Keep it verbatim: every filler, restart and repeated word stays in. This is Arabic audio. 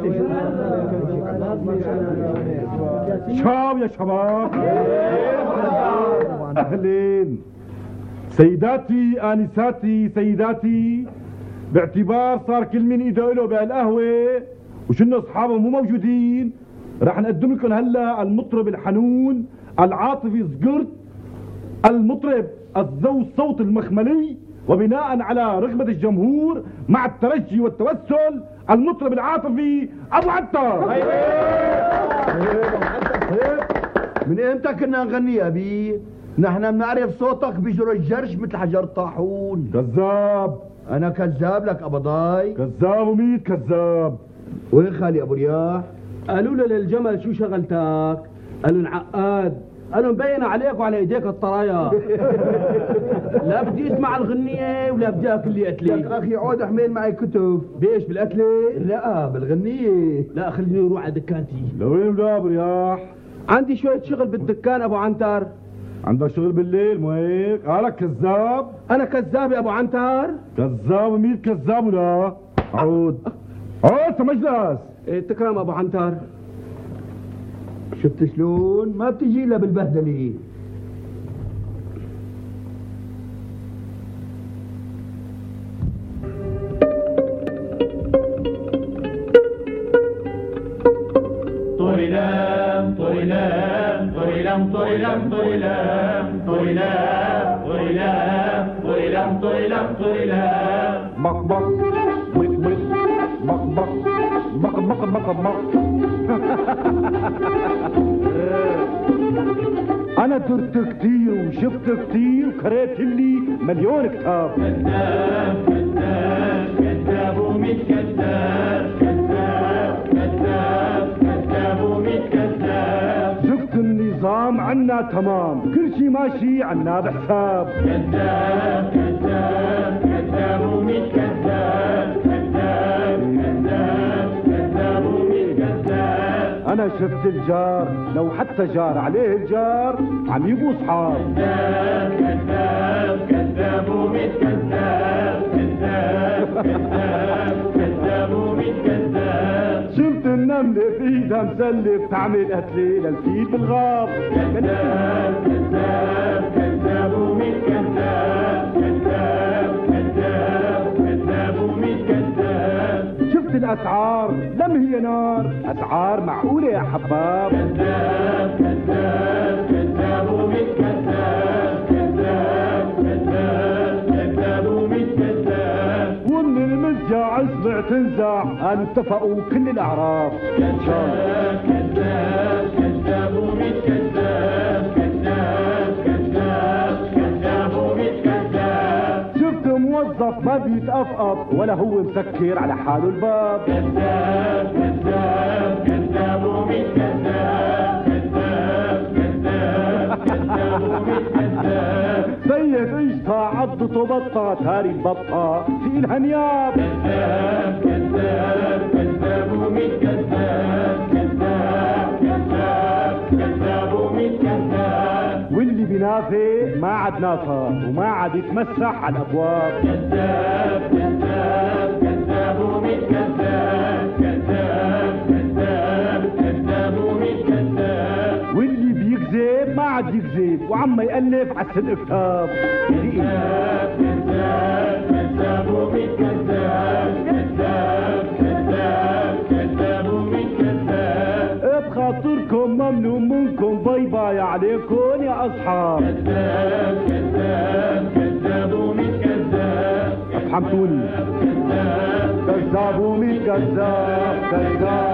شاو يا شباب، أهلين سيداتي آنساتي سيداتي، باعتبار صار كل من إيده له بهالقهوة وشنو أصحابه مو موجودين، راح نقدم لكم هلا المطرب الحنون العاطفي زقرت، المطرب ذو الصوت المخملي، وبناء على رغبة الجمهور مع الترجي والتوسل المطرب العاطفي أبو عنتر. من امتى كنا نغني يا بي؟ نحن بنعرف صوتك بجر الجرش مثل حجر طاحون. كذاب. انا كذاب لك ابضاي؟ كذاب وميت كذاب. وين خالي ابو رياح؟ قالوا له للجمل شو شغلتك؟ قالوا انعقاد، قالوا مبين عليك وعلى ايديك الطرايا. لا بدي اسمع الغنية ولا بدي اكل لي قتلي. لك اخي عود احمل معي كتب. بيش بالقتلة؟ لا بالغنية. لا خليني اروح على دكانتي. لوين يا ابو رياح؟ عندي شوية شغل بالدكان ابو عنتر. عندك شغل بالليل مو هيك؟ قالك كذاب؟ انا كذاب يا ابو عنتر؟ كذاب ومين كذاب ولا؟ عود عود مجلس. ايه تكرم ابو عنتر. شفت شلون؟ ما بتجي الا بالبهدله. طويلام طويلام طويلام طويلام طويلام طويلام طويلام طويلام طويلام طويلام بق بق بق بق بق بق بق بق بق. أنا درت كتير وشفت كتير وقريت لي مليون كتاب. كذاب كذاب كذاب وميت كذاب كذاب كذاب كذاب وميت كذاب. شفت النظام عنا تمام، كل شي ماشي عنا بحساب. كذاب كذاب كذاب وميت كذاب كذاب كذاب كذاب وميت كذاب. أنا شفت الجار لو حتى جار عليه الجار عم يبقوا صحاب. كذاب كذاب كذاب وميت كذاب كذاب كذاب كذاب وميت كذاب. شفت النملة في ايدها مسلف تعمل قتلة للفيل بالغاب. كذاب كذاب كذاب وميت كذاب كذاب كذاب كذاب وميت كذاب. شفت الأسعار لم هي نار، أسعار معقولة يا حباب. كذاب كذاب كذاب وميت كذاب كذاب كذاب كذاب وميت كذاب. ومن المزجع اسمع تنزع، قالوا اتفقوا كل الأعراف. كذاب كذاب كذاب وميت كذاب كذاب كذاب كذاب وميت كذاب. شفت موظف ما بيتقفقف ولا هو مسكر على حاله الباب. كذاب كذاب كذاب وميت كذاب كذاب كذاب كذاب وميت كذاب. سيد قشطة عضته بطة تاري البطة في إلها نياب. كذاب كذاب كذاب وميت كذاب كذاب كذاب كذاب وميت كذاب. واللي بينافق ما عاد نافق وما عاد يتمسح على الأبواب. كذاب كذاب كذاب وميت كذاب كذاب كذاب كذاب وميت كذاب. واللي بيكذب ما عاد يكذب وعما يألف على الصدق كتاب. كذاب كذاب كذاب وميت كذاب كذاب كذاب كذاب وميت كذاب. بخاطركم ممنوع منكم، باي باي عليكم يا أصحاب. كذاب كذاب كذاب وميت كذاب. افهمتوني؟ كذاب كذاب وميت كذاب كذاب